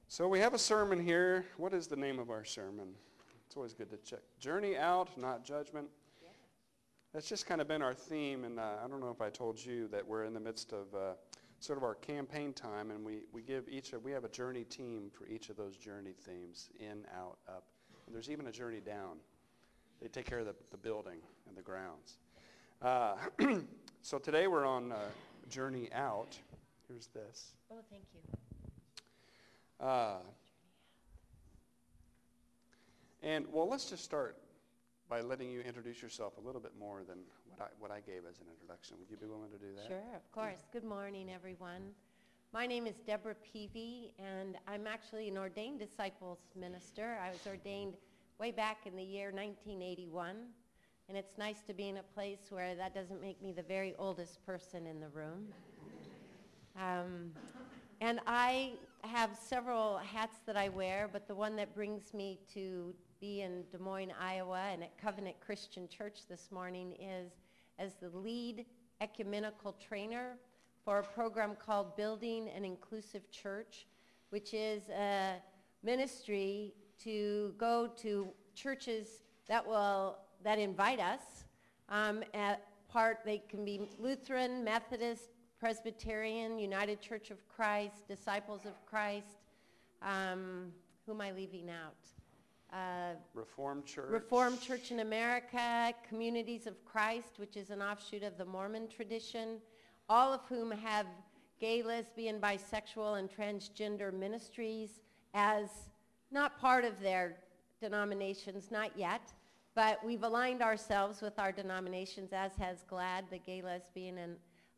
So we have a sermon here. What is the name of our sermon? It's always good to check. Journey out, not judgment. Yeah. That's just kind of been our theme, and I don't know if I told you that we're in the midst of sort of our campaign time, and we have a journey team for each of those journey themes, in, out, up. And there's even a journey down. They take care of the building and the grounds. So today we're on journey out. Here's this. Oh, thank you. Let's just start by letting you introduce yourself a little bit more than what I gave as an introduction. Would you be willing to do that? Sure, of course. Good morning, everyone. My name is Deborah Peavy, and I'm actually an ordained disciples minister. I was ordained way back in the year 1981, and it's nice to be in a place where that doesn't make me the very oldest person in the room. And I have several hats that I wear, but the one that brings me to be in Des Moines, Iowa, and at Covenant Christian Church this morning is as the lead ecumenical trainer for a program called Building an Inclusive Church, which is a ministry to go to churches that invite us. They can be Lutheran, Methodist, Presbyterian, United Church of Christ, Disciples of Christ. Who am I leaving out? Reformed Church. Reformed Church in America, Communities of Christ, which is an offshoot of the Mormon tradition, all of whom have gay, lesbian, bisexual, and transgender ministries as not part of their denominations, not yet, but we've aligned ourselves with our denominations, as has GLAD, the gay, lesbian, and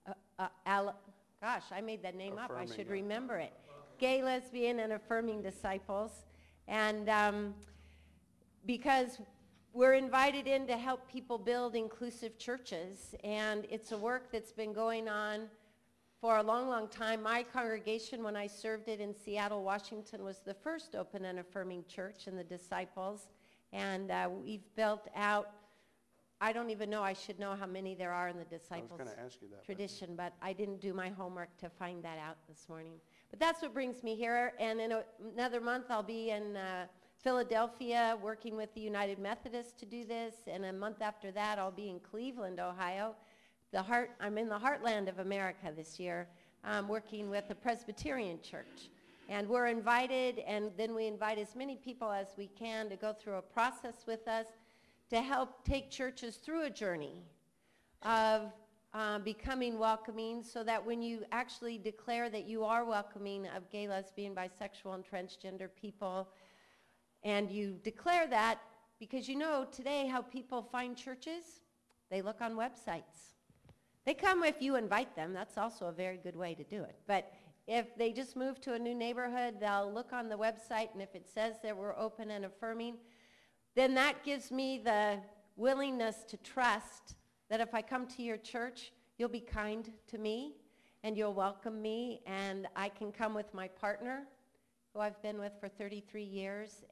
I made that name up. I should remember it. Gay, lesbian, and affirming disciples. And because we're invited in to help people build inclusive churches, and it's a work that's been going on for a long, long time. My congregation, when I served it in Seattle, Washington, was the first open and affirming church in the Disciples. And we've built out, I don't even know, I should know how many there are in the Disciples tradition, but I didn't do my homework to find that out this morning. But that's what brings me here, and in another month I'll be in Philadelphia working with the United Methodists to do this, and a month after that I'll be in Cleveland, Ohio. I'm in the heartland of America this year, working with the Presbyterian Church. And we're invited, and then we invite as many people as we can to go through a process with us to help take churches through a journey of becoming welcoming, so that when you actually declare that you are welcoming of gay, lesbian, bisexual, and transgender people, and you declare that, because you know today how people find churches, they look on websites. They come if you invite them. That's also a very good way to do it. But if they just move to a new neighborhood, they'll look on the website, and if it says that we're open and affirming, then that gives me the willingness to trust that if I come to your church, you'll be kind to me, and you'll welcome me, and I can come with my partner, who I've been with for 33 years,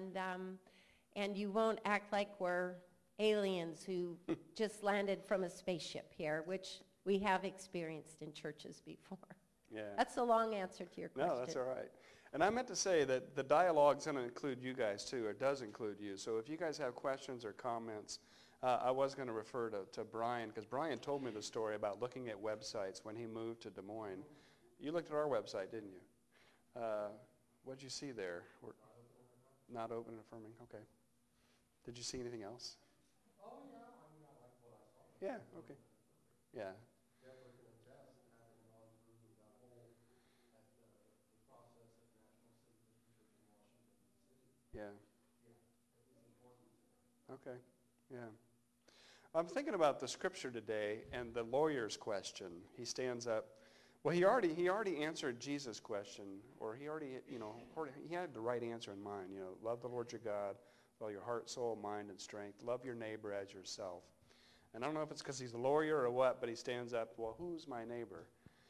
and you won't act like we're aliens who just landed from a spaceship here, which we have experienced in churches before. Yeah. That's a long answer to your question. No, that's all right. And I meant to say that the dialogue's going to include you guys too, or does include you. So if you guys have questions or comments, I was going to refer to Brian, because Brian told me the story about looking at websites when he moved to Des Moines. You looked at our website, didn't you? What did you see there? Not open and affirming? Okay. Did you see anything else? Oh, yeah. I mean, I like what I saw. Yeah, okay. Yeah. Deborah can attest, having gone through that whole the process at National Citizen Church in Washington, D.C. Yeah. Yeah, it was important to them. Okay. Yeah. I'm thinking about the scripture today and the lawyer's question. He stands up. Well, he already answered Jesus' question, or he had the right answer in mind. Love the Lord your God with all your heart, soul, mind, and strength. Love your neighbor as yourself. And I don't know if it's because he's a lawyer or what, but he stands up, well, who's my neighbor?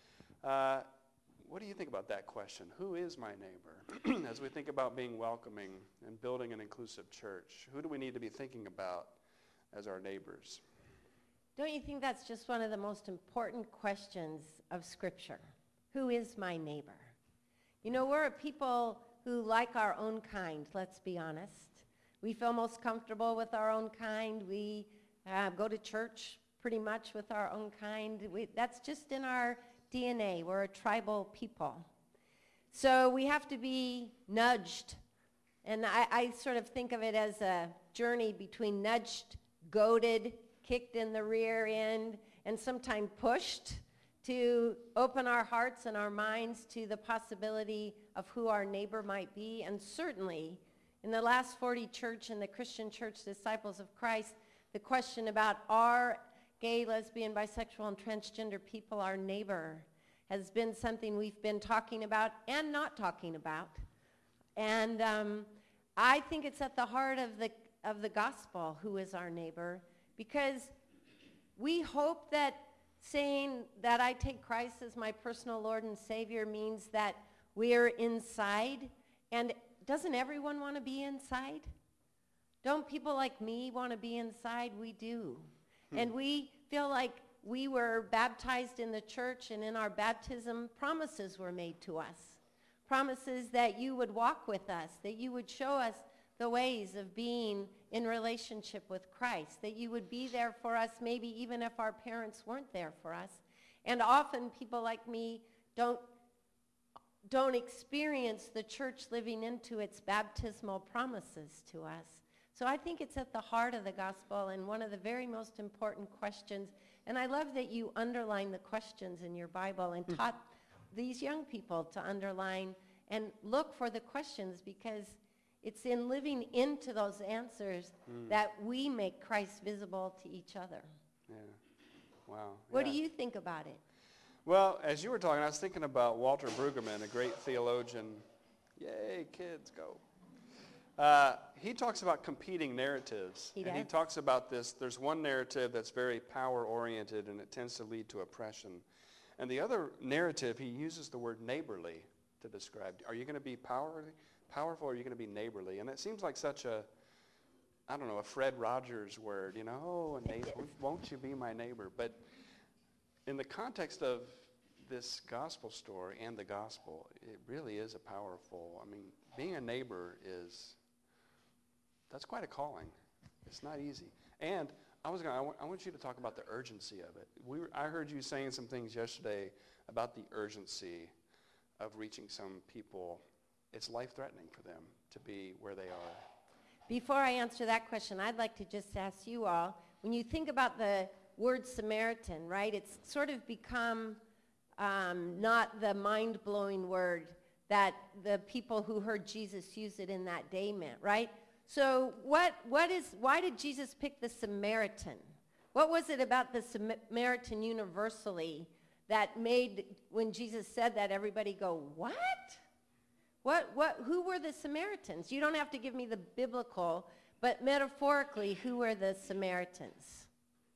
What do you think about that question? Who is my neighbor? As we think about being welcoming and building an inclusive church, who do we need to be thinking about as our neighbors? Don't you think that's just one of the most important questions of Scripture? Who is my neighbor? We're a people who like our own kind, let's be honest. We feel most comfortable with our own kind. We go to church pretty much with our own kind. That's just in our DNA. We're a tribal people. So we have to be nudged. And I sort of think of it as a journey between nudged, goaded, kicked in the rear end, and sometimes pushed to open our hearts and our minds to the possibility of who our neighbor might be. And certainly, in the last 40 church and the Christian church disciples of Christ, the question about are gay, lesbian, bisexual, and transgender people our neighbor has been something we've been talking about and not talking about. And I think it's at the heart of the gospel, who is our neighbor, because we hope that saying that I take Christ as my personal Lord and Savior means that we're inside. And doesn't everyone want to be inside? Don't people like me want to be inside? We do. And we feel like we were baptized in the church, and in our baptism, promises were made to us. Promises that you would walk with us, that you would show us the ways of being in relationship with Christ, that you would be there for us, maybe even if our parents weren't there for us. And often people like me don't experience the church living into its baptismal promises to us. So I think it's at the heart of the gospel and one of the very most important questions. And I love that you underline the questions in your Bible and taught these young people to underline and look for the questions, because it's in living into those answers that we make Christ visible to each other. Yeah. Wow. What Yeah. do you think about it? Well, as you were talking, I was thinking about Walter Brueggemann, a great theologian. Yay, kids, go. He talks about competing narratives. He And he does. talks about this. There's one narrative that's very power-oriented, and it tends to lead to oppression. And the other narrative, he uses the word neighborly to describe. Are you going to be powerful, or are you going to be neighborly? And it seems like such a, I don't know, a Fred Rogers word, oh, a neighbor, won't you be my neighbor? But in the context of this gospel story and the gospel, it really is a powerful, being a neighbor that's quite a calling. It's not easy. And I want you to talk about the urgency of it. I heard you saying some things yesterday about the urgency of reaching some people. It's life-threatening for them to be where they are. Before I answer that question, I'd like to just ask you all, when you think about the word Samaritan, right, it's sort of become not the mind-blowing word that the people who heard Jesus use it in that day meant, right? So why did Jesus pick the Samaritan? What was it about the Samaritan universally that made, when Jesus said that, everybody go, what? Who were the Samaritans? You don't have to give me the biblical, but metaphorically, who were the Samaritans?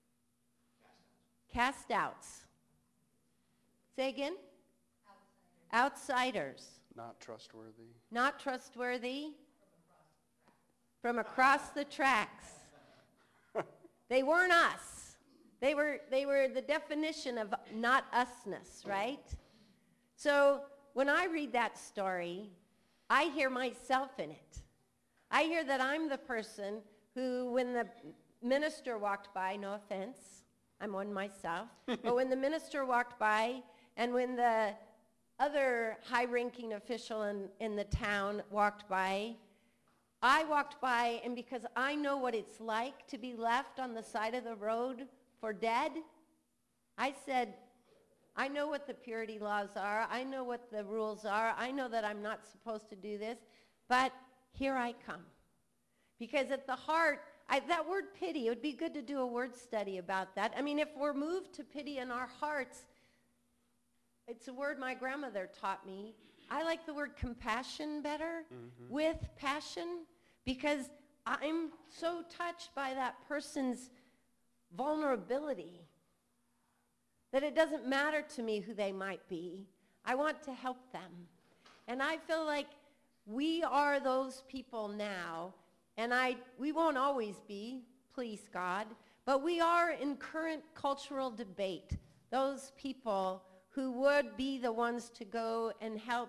Cast outs. Say again? Outsiders. Not trustworthy. Not trustworthy. From across the tracks. They weren't us. They were the definition of not usness, right? So when I read that story, I hear myself in it. I hear that I'm the person who, when the minister walked by, no offense, I'm one myself, but when the minister walked by and when the other high-ranking official in the town walked by, I walked by, and because I know what it's like to be left on the side of the road for dead, I said, I know what the purity laws are. I know what the rules are. I know that I'm not supposed to do this, but here I come. Because at the heart, that word pity, it would be good to do a word study about that. If we're moved to pity in our hearts, it's a word my grandmother taught me. I like the word compassion better, with passion, because I'm so touched by that person's vulnerability that it doesn't matter to me who they might be. I want to help them. And I feel like we are those people now, and we won't always be, please God, but we are in current cultural debate, those people who would be the ones to go and help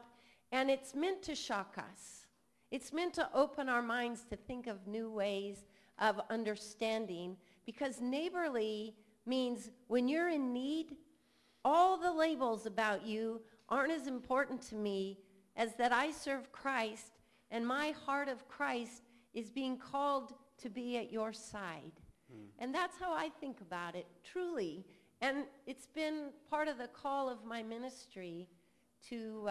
And it's meant to shock us. It's meant to open our minds to think of new ways of understanding, because neighborly means when you're in need, all the labels about you aren't as important to me as that I serve Christ, and my heart of Christ is being called to be at your side. And that's how I think about it, truly. And it's been part of the call of my ministry to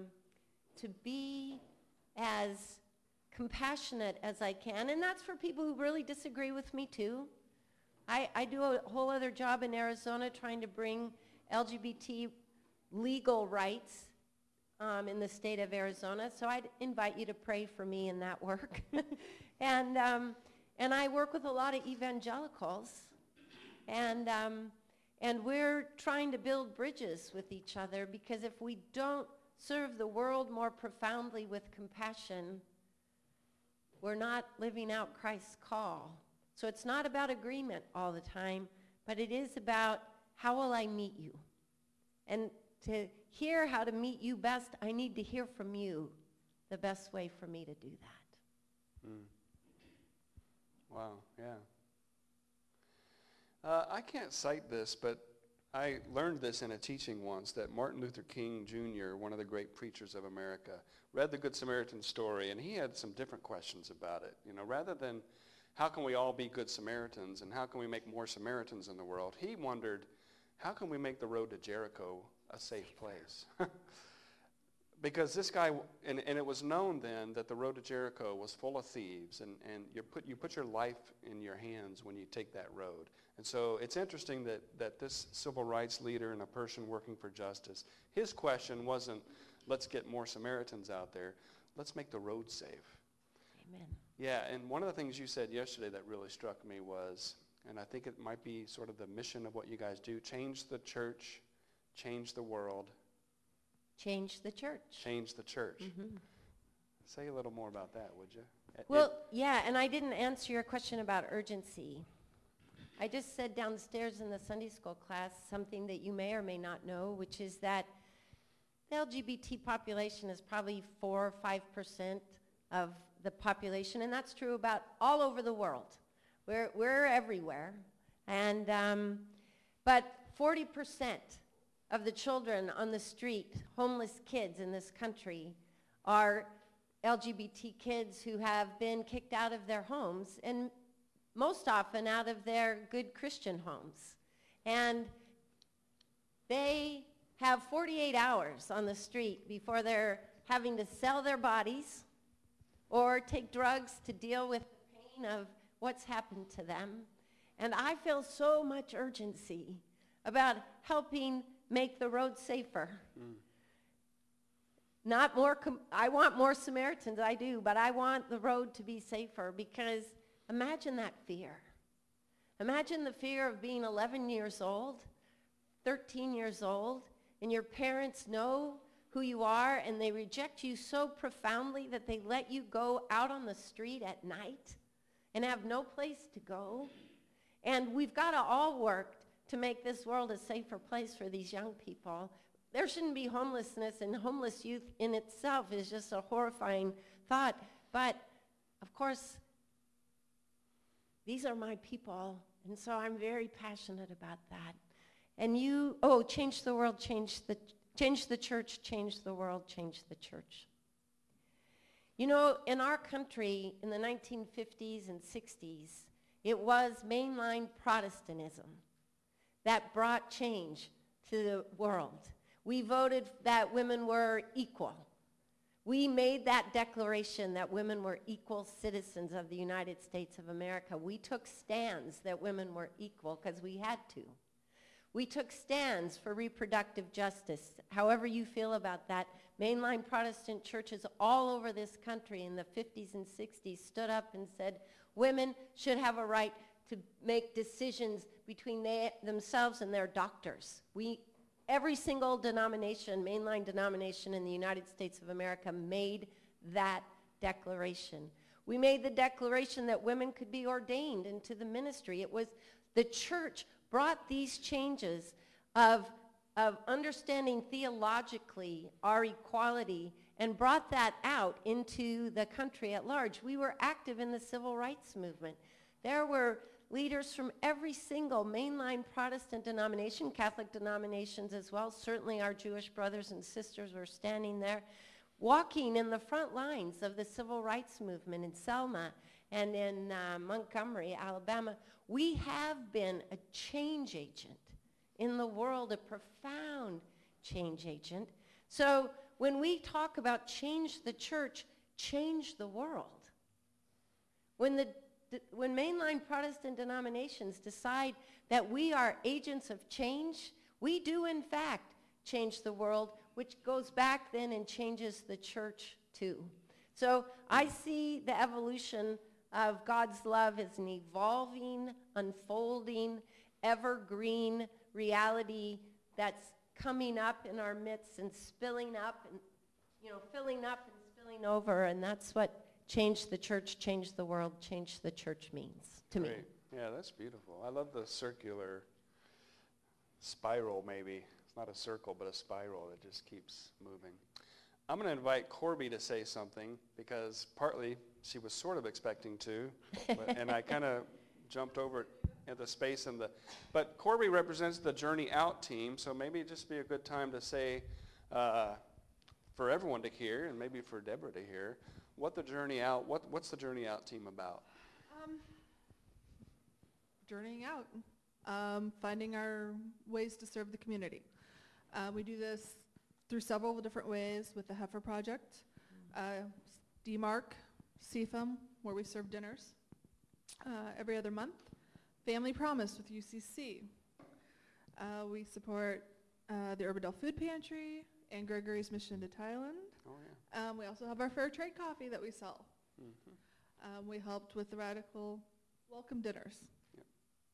be as compassionate as I can. And that's for people who really disagree with me too. I do a whole other job in Arizona trying to bring LGBT legal rights in the state of Arizona. So I'd invite you to pray for me in that work. And I work with a lot of evangelicals. And we're trying to build bridges with each other, because if we don't serve the world more profoundly with compassion, we're not living out Christ's call. So it's not about agreement all the time, but it is about how will I meet you? And to hear how to meet you best, I need to hear from you the best way for me to do that. Wow, yeah. I can't cite this, but I learned this in a teaching once, that Martin Luther King Jr., one of the great preachers of America, read the Good Samaritan story, and he had some different questions about it. You know, rather than how can we all be good Samaritans and how can we make more Samaritans in the world, he wondered, how can we make the road to Jericho a safe place? Because this guy, and it was known then that the road to Jericho was full of thieves, and you put your life in your hands when you take that road. And so it's interesting that this civil rights leader and a person working for justice, his question wasn't, let's get more Samaritans out there, let's make the road safe. Amen. Yeah, and one of the things you said yesterday that really struck me was, and I think it might be sort of the mission of what you guys do, change the church, change the world. Change the church. Change the church. Mm-hmm. Say a little more about that, would you? Well, yeah, and I didn't answer your question about urgency. I just said downstairs in the Sunday school class something that you may or may not know, which is that the LGBT population is probably 4 or 5% of the population, and that's true about all over the world. We're everywhere, and but 40% of the children on the street, homeless kids in this country, are LGBT kids who have been kicked out of their homes, and most often out of their good Christian homes. And they have 48 hours on the street before they're having to sell their bodies or take drugs to deal with the pain of what's happened to them. And I feel so much urgency about helping make the road safer. Not more, I want more Samaritans, I do, but I want the road to be safer, because imagine that fear. Imagine the fear of being 11 years old, 13 years old, and your parents know who you are, and they reject you so profoundly that they let you go out on the street at night and have no place to go. And we've got to all work to make this world a safer place for these young people. There shouldn't be homelessness, and homeless youth in itself is just a horrifying thought. But, of course, these are my people, and so I'm very passionate about that. And you, change the world, change the church, change the world, change the church. You know, in our country, in the 1950s and 60s, it was mainline Protestantism that brought change to the world. We voted that women were equal. We made that declaration that women were equal citizens of the United States of America. We took stands that women were equal because we had to. We took stands for reproductive justice. However you feel about that, mainline Protestant churches all over this country in the 50s and 60s stood up and said women should have a right to make decisions between themselves and their doctors. Every single denomination, mainline denomination in the United States of America, made that declaration. We made the declaration that women could be ordained into the ministry. It was the church brought these changes of understanding theologically our equality and brought that out into the country at large. We were active in the civil rights movement. There were leaders from every single mainline Protestant denomination, Catholic denominations as well. Certainly our Jewish brothers and sisters were standing there, walking in the front lines of the civil rights movement in Selma and in Montgomery, Alabama. We have been a change agent in the world, a profound change agent. So when we talk about change the church, change the world. When mainline Protestant denominations decide that we are agents of change, we do in fact change the world, which goes back then and changes the church too. So I see the evolution of God's love as an evolving, unfolding, evergreen reality that's coming up in our midst and spilling up and, filling up and spilling over. And that's what change the church, change the world, change the church means to me. Great. Yeah, that's beautiful. I love the circular spiral, maybe. It's not a circle, but a spiral that just keeps moving. I'm going to invite Corby to say something because partly she was sort of expecting to, and I kind of jumped over at the space but Corby represents the Journey Out team, so maybe it'd just be a good time to say for everyone to hear, and maybe for Deborah to hear, what's the Journey Out team about? Journeying out, finding our ways to serve the community. We do this through several different ways with the Heifer Project, DMARC, CFM, where we serve dinners every other month, Family Promise with UCC. We support the Urbandale Food Pantry and Gregory's Mission to Thailand. Oh, yeah. We also have our fair trade coffee that we sell. Mm-hmm. We helped with the Radical Welcome Dinners. Yep.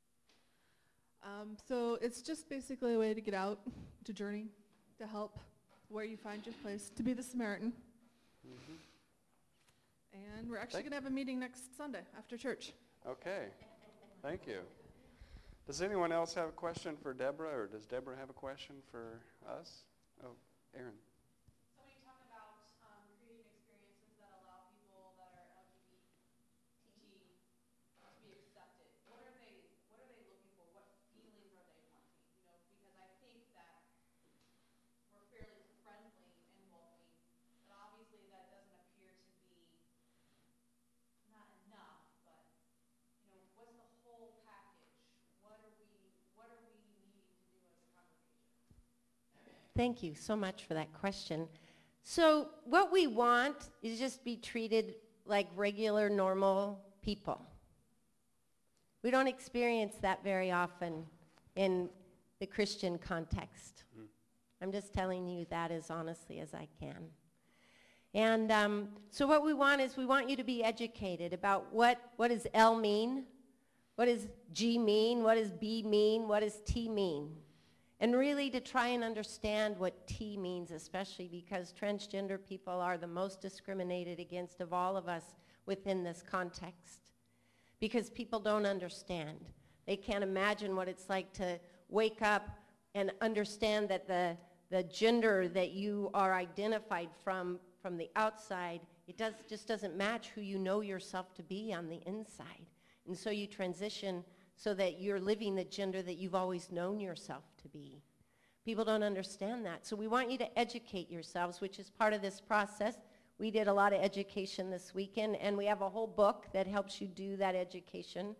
So it's just basically a way to get out, to journey, to help where you find your place, to be the Samaritan. Mm-hmm. And we're actually going to have a meeting next Sunday after church. Okay. Thank you. Does anyone else have a question for Deborah, or does Deborah have a question for us? Oh, Aaron. So when you talk about creating experiences that allow people that are LGBT to be accepted, what are they looking for? What feelings are they wanting? Because I think that we're fairly friendly and welcoming, but obviously that doesn't appear to be not enough. But what's the whole package? What are we needing to do as a congregation? Thank you so much for that question. So what we want is just be treated like regular, normal people. We don't experience that very often in the Christian context. Mm. I'm just telling you that as honestly as I can. And so what we want is we want you to be educated about what does L mean, what does G mean, what does B mean, what does T mean. And really to try and understand what T means, especially because transgender people are the most discriminated against of all of us within this context. Because people don't understand. They can't imagine what it's like to wake up and understand that the gender that you are identified from the outside, it just doesn't match who you know yourself to be on the inside. And so you transition so that you're living the gender that you've always known yourself to be. People don't understand that. So we want you to educate yourselves, which is part of this process. We did a lot of education this weekend, and we have a whole book that helps you do that education.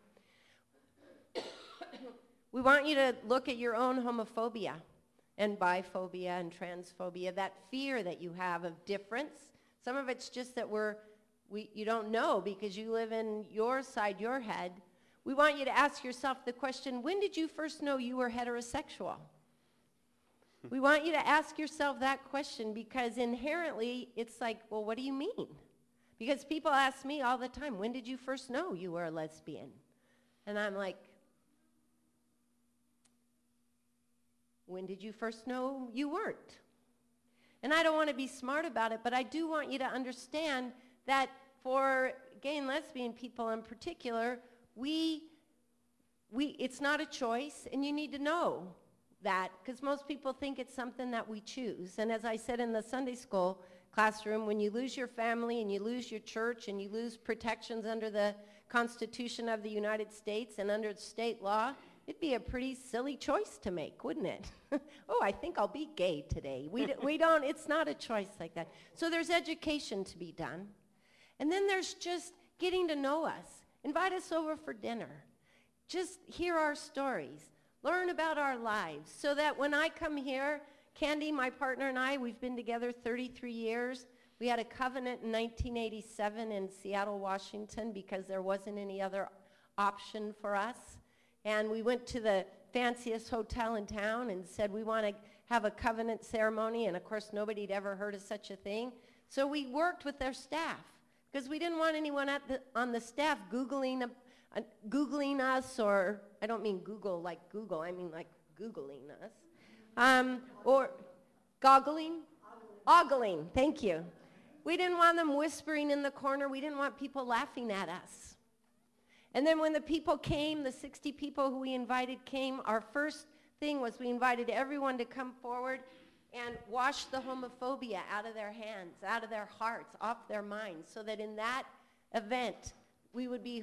We want you to look at your own homophobia and biphobia and transphobia, that fear that you have of difference. Some of it's just that you don't know because you live in your side, your head. We want you to ask yourself the question, when did you first know you were heterosexual? We want you to ask yourself that question because inherently it's like, well, what do you mean? Because people ask me all the time, when did you first know you were a lesbian? And I'm like, when did you first know you weren't? And I don't want to be smart about it, but I do want you to understand that for gay and lesbian people in particular, it's not a choice, and you need to know that, because most people think it's something that we choose. And as I said in the Sunday school classroom. When you lose your family and you lose your church and you lose protections under the Constitution of the United States and under state law, it'd be a pretty silly choice to make, wouldn't it? Oh, I think I'll be gay today. We don't, it's not a choice like that. So there's education to be done. And then there's just getting to know us. Invite us over for dinner. Just hear our stories. Learn about our lives so that when I come here, Candy, my partner, and I, we've been together 33 years. We had a covenant in 1987 in Seattle, Washington, because there wasn't any other option for us. And we went to the fanciest hotel in town and said, we want to have a covenant ceremony. And of course, nobody had ever heard of such a thing. So we worked with their staff because we didn't want anyone on the staff Googling us, or I don't mean Google like Google, I mean like Googling us. Or goggling? Ogling, thank you. We didn't want them whispering in the corner. We didn't want people laughing at us. And then when the people came, the 60 people who we invited came, our first thing was we invited everyone to come forward and wash the homophobia out of their hands, out of their hearts, off their minds, so that in that event, we would be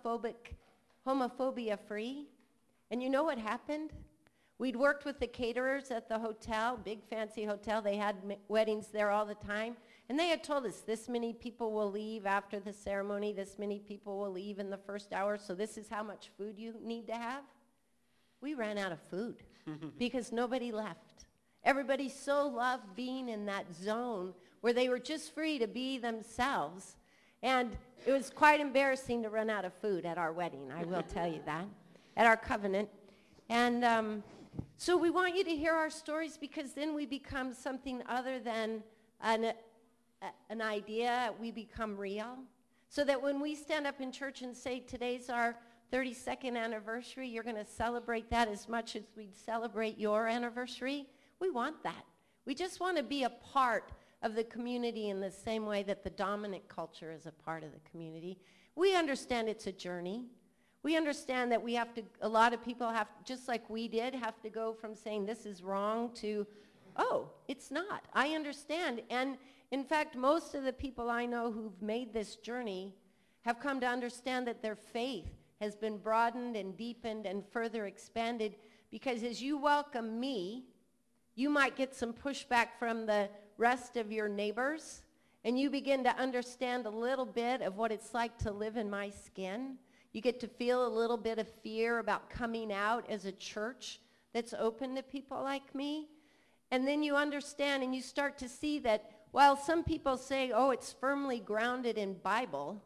homophobia free. And you know what happened? We'd worked with the caterers at the hotel, big fancy hotel. They had weddings there all the time. And they had told us this many people will leave after the ceremony, this many people will leave in the first hour, so this is how much food you need to have. We ran out of food because nobody left. Everybody so loved being in that zone where they were just free to be themselves. And it was quite embarrassing to run out of food at our wedding, I will tell you that, at our covenant. And so we want you to hear our stories because then we become something other than an idea. We become real. So that when we stand up in church and say, today's our 32nd anniversary, you're going to celebrate that as much as we'd celebrate your anniversary. We want that. We just want to be a part of the community in the same way that the dominant culture is a part of the community. We understand it's a journey. We understand that we have to, a lot of people have, just like we did, have to go from saying this is wrong to, oh, it's not. I understand. And in fact, most of the people I know who've made this journey have come to understand that their faith has been broadened and deepened and further expanded because as you welcome me, you might get some pushback from the rest of your neighbors, and you begin to understand a little bit of what it's like to live in my skin. You get to feel a little bit of fear about coming out as a church that's open to people like me. And then you understand and you start to see that while some people say, oh, it's firmly grounded in Bible,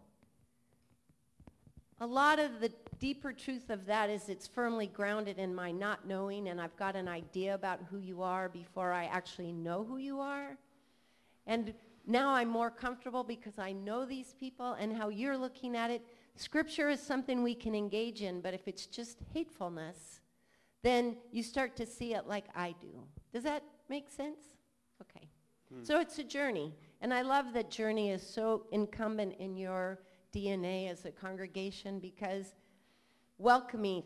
a lot of the deeper truth of that is it's firmly grounded in my not knowing, and I've got an idea about who you are before I actually know who you are. And now I'm more comfortable because I know these people and how you're looking at it. Scripture is something we can engage in, but if it's just hatefulness, then you start to see it like I do. Does that make sense? Okay. So it's a journey, and I love that journey is so incumbent in your DNA as a congregation because welcoming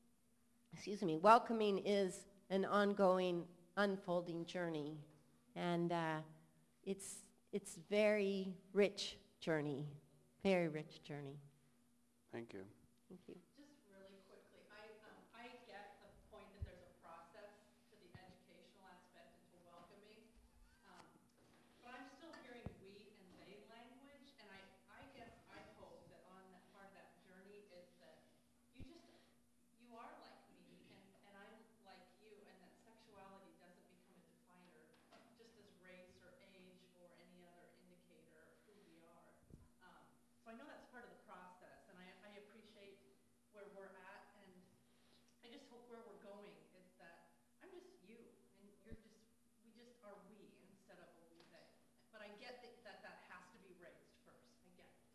is an ongoing, unfolding journey, and it's very rich journey, very rich journey. Thank you. Thank you. Just really quickly, I get the point that there's a process to the educational aspect and to welcoming, but I'm still hearing we and they language, and I guess I hope that on that part of that journey is that you are like me, and I'm like you, and that sexuality doesn't become a definer just as race or age or any other indicator of who we are. So I know that's part of the process, and I appreciate where we're at, and I just hope where we're going is that I'm just you, and we just are we instead of a we they. But I get that has to be raised first. I get it.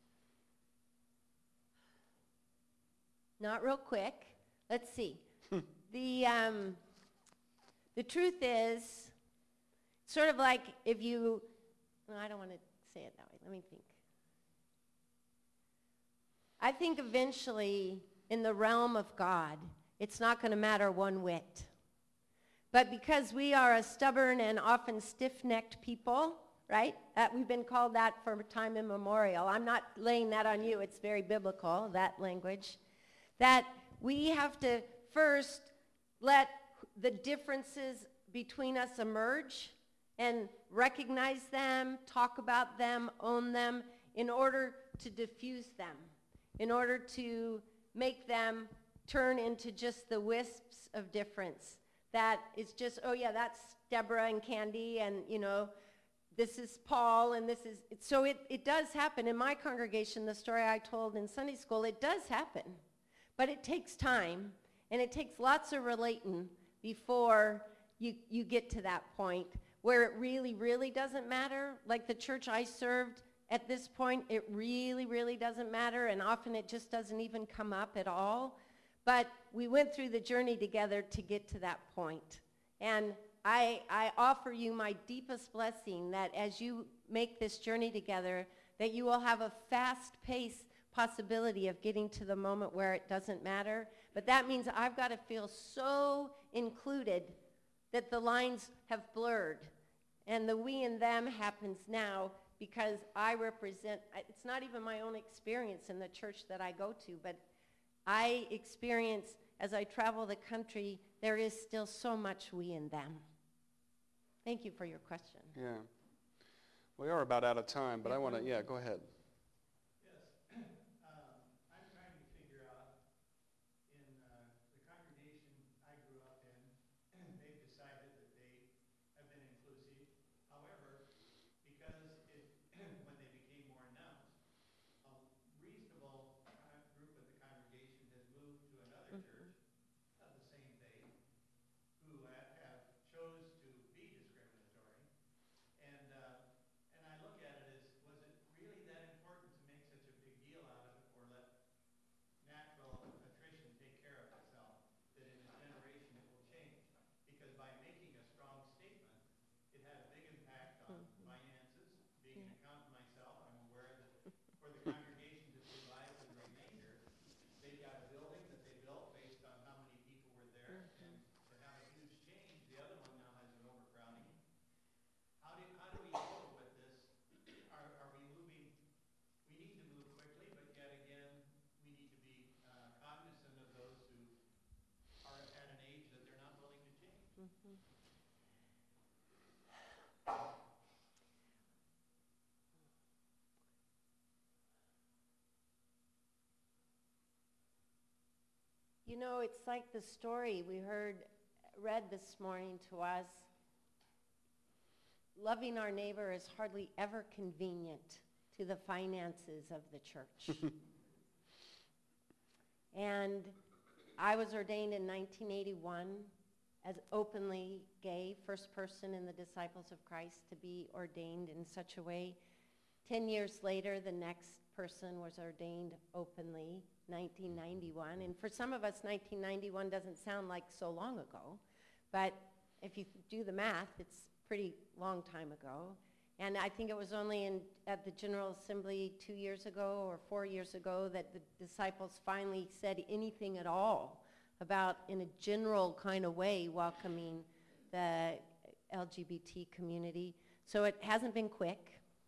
Not real quick. Let's see. The truth is, sort of like if you, well, I don't want to say it that way. Let me think. I think eventually, in the realm of God, it's not going to matter one whit. But because we are a stubborn and often stiff-necked people, right? We've been called that for time immemorial. I'm not laying that on you. It's very biblical, that language. That we have to first let the differences between us emerge and recognize them, talk about them, own them, in order to diffuse them, in order to make them turn into just the wisps of difference. That it's just, oh yeah, that's Deborah and Candy, and this is Paul, and this is, so it does happen. In my congregation, the story I told in Sunday school, it does happen. But it takes time, and it takes lots of relating before you get to that point where it really, really doesn't matter. Like the church I served, at this point, it really, really doesn't matter, and often it just doesn't even come up at all. But we went through the journey together to get to that point. And I offer you my deepest blessing that as you make this journey together, that you will have a fast-paced possibility of getting to the moment where it doesn't matter. But that means I've got to feel so included that the lines have blurred. And the we and them happens now because I represent, it's not even my own experience in the church that I go to, but I experience, as I travel the country, there is still so much we and them. Thank you for your question. Yeah. We are about out of time, but I want to, go ahead. Yes. I'm trying to figure out, in the congregation I grew up in, they've decided that they have been inclusive. However, because when they became more announced, a reasonable group of the congregation has moved to another church of the same faith who have chose to be discriminatory. And I look at it as, was it really that important to make such a big deal out of it, or let natural attrition take care of itself, that in a generation it will change? Because by making a strong statement, it had a big impact on finances. Being an accountant myself, I'm aware that for the congregation to survive for the remainder, they've got a building that they built based on how many people were there, and to have a huge change, the other one now has an overcrowding. How do we deal with this? Are we moving? We need to move quickly, but yet again, we need to be cognizant of those who are at an age that they're not willing to change. Mm-hmm. It's like the story we read this morning to us. Loving our neighbor is hardly ever convenient to the finances of the church. And I was ordained in 1981 as openly gay, first person in the Disciples of Christ to be ordained in such a way. 10 years later, the next person was ordained openly, 1991. And for some of us, 1991 doesn't sound like so long ago. But if you do the math, it's a pretty long time ago. And I think it was only at the General Assembly 2 years ago or 4 years ago that the disciples finally said anything at all about, in a general kind of way, welcoming the LGBT community. So it hasn't been quick.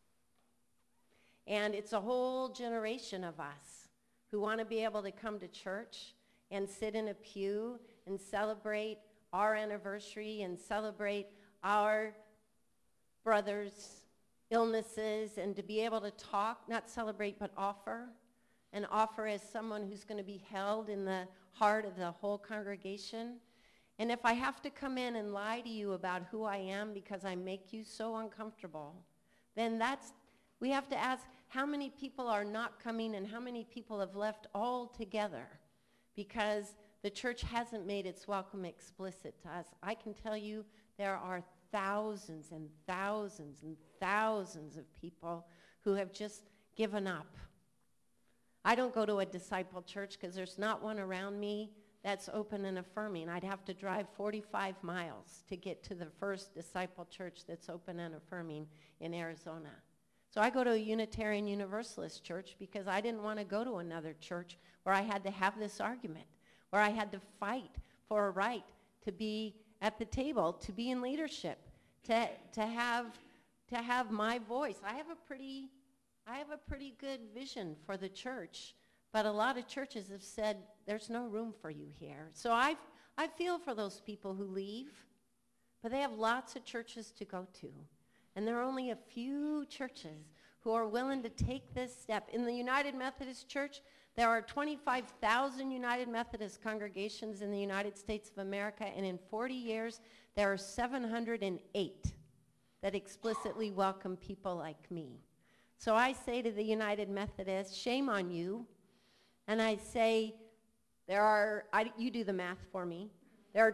And it's a whole generation of us who want to be able to come to church and sit in a pew and celebrate our anniversary and celebrate our brothers' illnesses, and to be able to talk, not celebrate, but offer, and offer as someone who's going to be held in the heart of the whole congregation. And if I have to come in and lie to you about who I am because I make you so uncomfortable, then we have to ask how many people are not coming and how many people have left altogether because the church hasn't made its welcome explicit to us. I can tell you there are thousands and thousands and thousands of people who have just given up. I don't go to a disciple church because there's not one around me that's open and affirming. I'd have to drive 45 miles to get to the first disciple church that's open and affirming in Arizona. So I go to a Unitarian Universalist church because I didn't want to go to another church where I had to have this argument, where I had to fight for a right to be at the table, to be in leadership, to have to have my voice. I have a pretty good vision for the church, but a lot of churches have said, there's no room for you here. So I feel for those people who leave, but they have lots of churches to go to. And there are only a few churches who are willing to take this step. In the United Methodist Church, there are 25,000 United Methodist congregations in the United States of America, and in 40 years, there are 708 that explicitly welcome people like me. So I say to the United Methodists, shame on you. And I say, you do the math for me. There are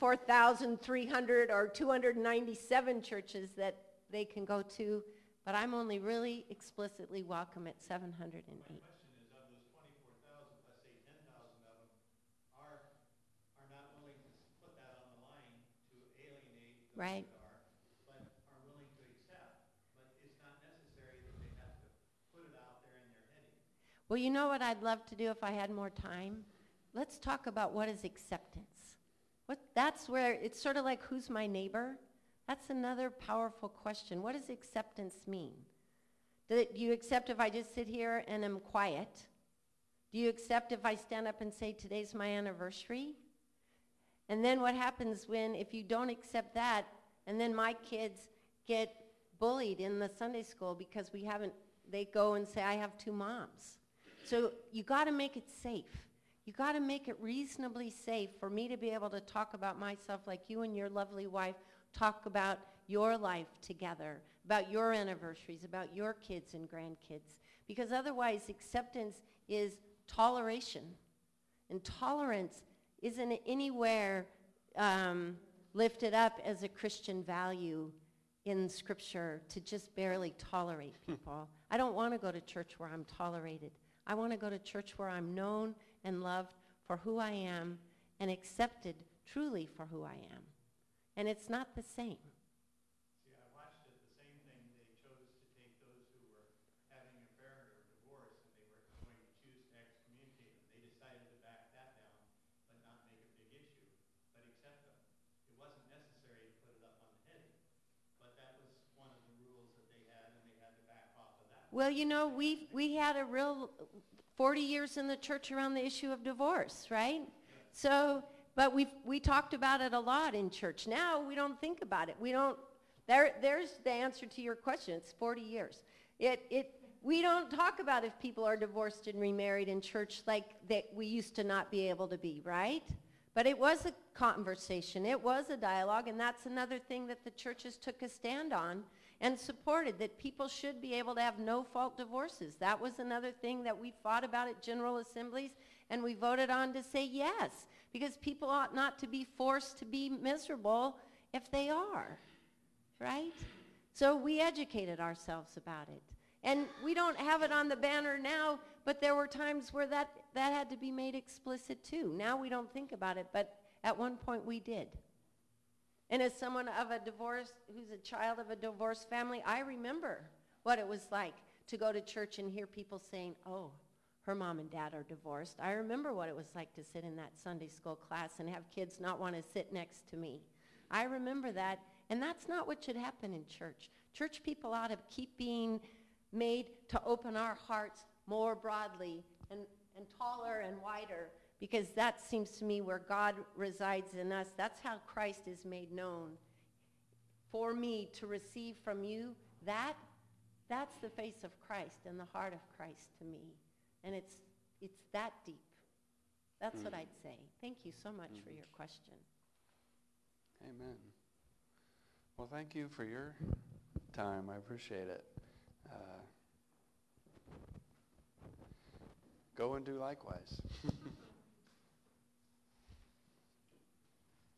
24,300 or 297 churches that they can go to, but I'm only really explicitly welcome at 708. My question is, of those 24,000, let's say 10,000 of them are not willing to put that on the line to alienate those Right. that are, but are willing to accept. But it's not necessary that they have to put it out there in their heading. Well, you know what I'd love to do if I had more time? Let's talk about what is acceptance. That's where it's sort of like, who's my neighbor? That's another powerful question. What does acceptance mean? Do you accept if I just sit here and am quiet? Do you accept if I stand up and say, today's my anniversary? And then what happens if you don't accept that, and then my kids get bullied in the Sunday school because they go and say, I have two moms. So you got to make it safe. You got to make it reasonably safe for me to be able to talk about myself like you and your lovely wife talk about your life together, about your anniversaries, about your kids and grandkids. Because otherwise, acceptance is toleration. And tolerance isn't anywhere lifted up as a Christian value in Scripture, to just barely tolerate people. I don't want to go to church where I'm tolerated. I want to go to church where I'm known and loved for who I am and accepted truly for who I am. And it's not the same. See, I watched it, the same thing. They chose to take those who were having an affair or divorce, and they were going to choose to excommunicate them. They decided to back that down, but not make a big issue, but accept them. It wasn't necessary to put it up on the heading, but that was one of the rules that they had, and they had to back off of that. Well, you know, we had a real 40 years in the church around the issue of divorce, right? So, but we talked about it a lot in church. Now we don't think about it. There's the answer to your question. It's 40 years. We don't talk about if people are divorced and remarried in church like that we used to not be able to be, right? But it was a conversation. It was a dialogue, and that's another thing that the churches took a stand on and supported, that people should be able to have no-fault divorces. That was another thing that we fought about at General Assemblies, and we voted on to say yes, because people ought not to be forced to be miserable if they are, right? So we educated ourselves about it. And we don't have it on the banner now, but there were times where that had to be made explicit too. Now we don't think about it, but at one point we did. And as someone of a divorce, who's a child of a divorced family, I remember what it was like to go to church and hear people saying, oh, her mom and dad are divorced. I remember what it was like to sit in that Sunday school class and have kids not want to sit next to me. I remember that, and that's not what should happen in church. Church people ought to keep being made to open our hearts more broadly and taller and wider, because that seems to me where God resides in us. That's how Christ is made known. For me to receive from you, that's the face of Christ and the heart of Christ to me. And it's that deep. That's what I'd say. Thank you so much for your question. Amen. Well, thank you for your time. I appreciate it. Go and do likewise.